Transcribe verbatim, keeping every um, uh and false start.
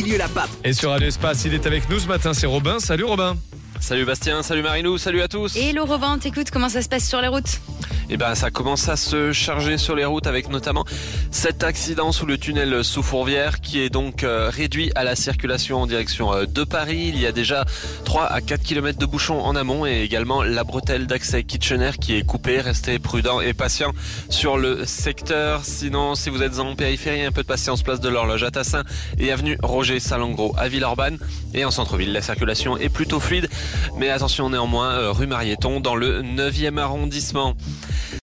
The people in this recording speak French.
milieu la pape. Et sur Radio Espace, il est avec nous ce matin, c'est Robin. Salut Robin. Salut Bastien, salut Marilou, salut à tous. Hello Robin, t'écoutes, comment ça se passe sur les routes ? Eh ben, ça commence à se charger sur les routes avec notamment cet accident sous le tunnel sous Fourvière qui est donc euh, réduit à la circulation en direction euh, de Paris. Il y a déjà trois à quatre kilomètres de bouchons en amont et également la bretelle d'accès Kitchener qui est coupée. Restez prudents et patients sur le secteur. Sinon, si vous êtes en périphérie, un peu de patience, place de l'Horloge à Tassin et avenue Roger Salengro à Villeurbanne. Et en centre-ville, la circulation est plutôt fluide. Mais attention néanmoins, euh, rue Marieton dans le neuvième arrondissement.